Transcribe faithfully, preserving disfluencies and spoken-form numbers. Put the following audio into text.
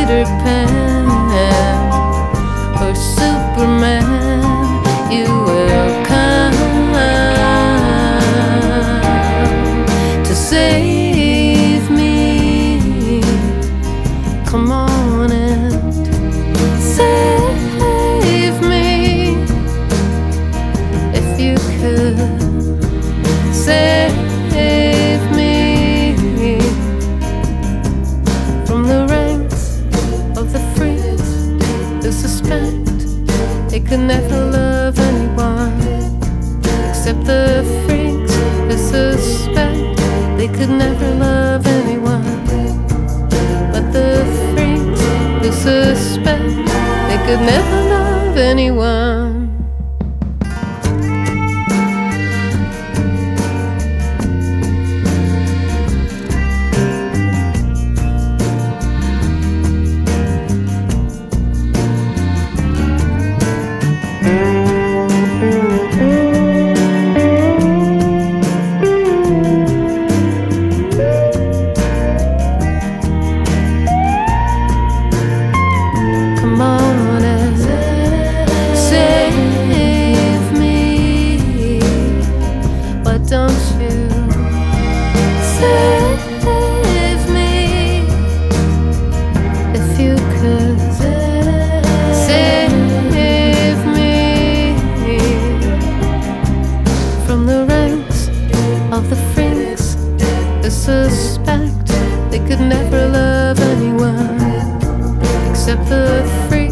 Peter Pan or Superman, you will come to save me. Come on and save me if you could. Save me from the ranks of the freaks who suspect they could never love anyone except the freaks who suspect they could never love anyone but the freaks who suspect they could never love anyone. Don't you save me if you could. Save me from the ranks of the freaks who suspect they could never love anyone except the freaks